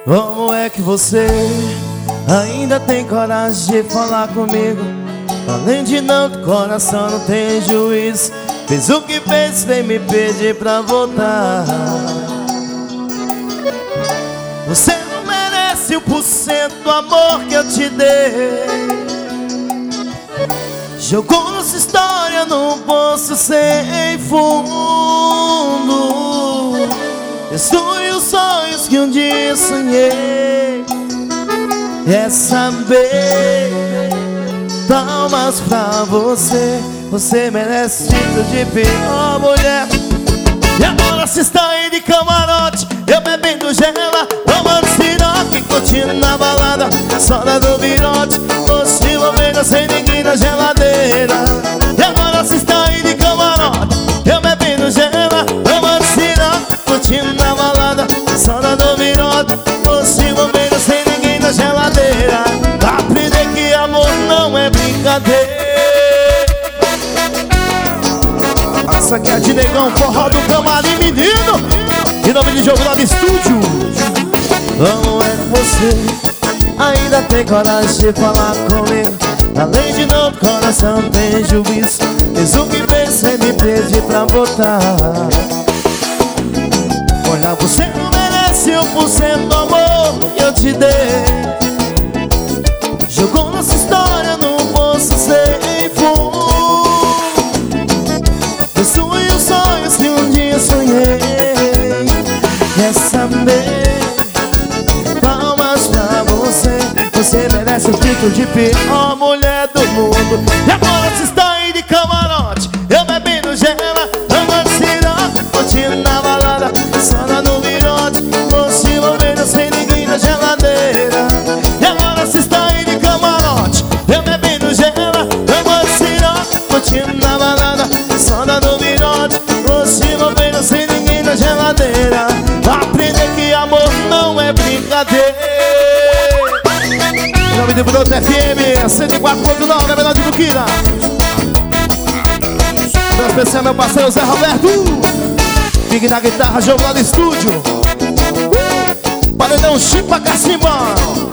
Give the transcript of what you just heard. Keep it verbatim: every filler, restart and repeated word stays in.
Como é que você ainda tem coragem de falar comigo? Além de não ter coração, não tem juízo. Fez o que fez, vem me pedir pra voltar. Você não merece um por cento do amor que eu te dei. Jogou nossa história num poço sem fundo. Destruiu os sonhos que um dia sonhei. É saber, palmas pra você. Você merece título de pior mulher. E agora cê está aí de camarote, eu bebendo gela, tomando siroque, curtindo na balada, soda do virote, doce envolvendo sem ninguém na geladeira. E agora cê está aí de camarote, eu bebendo gela, tomando siroque, curtindo na balada, soda do virote, doce envolvendo sem ninguém na geladeira. Aprender que amor não é brincadeira. Essa aqui é de negão, forró do camarim, menino. Em nome de Jogo Love Estúdio. Como é que você ainda tem coragem de falar comigo? Além de não ter coração, tem juízo. Fez o que fez sem me pedir pra voltar. Olha, você não merece um por cento do amor que eu te dei. Jogou nossa história num poço sem fundo. Destruiu os sonhos que um dia sonhei. Quer saber, palmas pra você. Você merece o título de pior mulher do mundo. E agora você está aí de camarote, eu bebendo gela, andando siroque, curtindo na balada, soda no virote, doce envolvendo sem ninguém na geladeira. E agora você está aí de camarote, eu bebendo gela, andando siroque, curtindo na balada, soda no virote, doce envolvendo sem ninguém na geladeira. Aprender que amor não é brincadeira. Em nome do Bruto F M cento e quatro ponto nove, é menor de Buquira. Meu especial, meu parceiro Zé Roberto. Big na guitarra, Jogo lá no estúdio. Paredão Chipa Cacimba.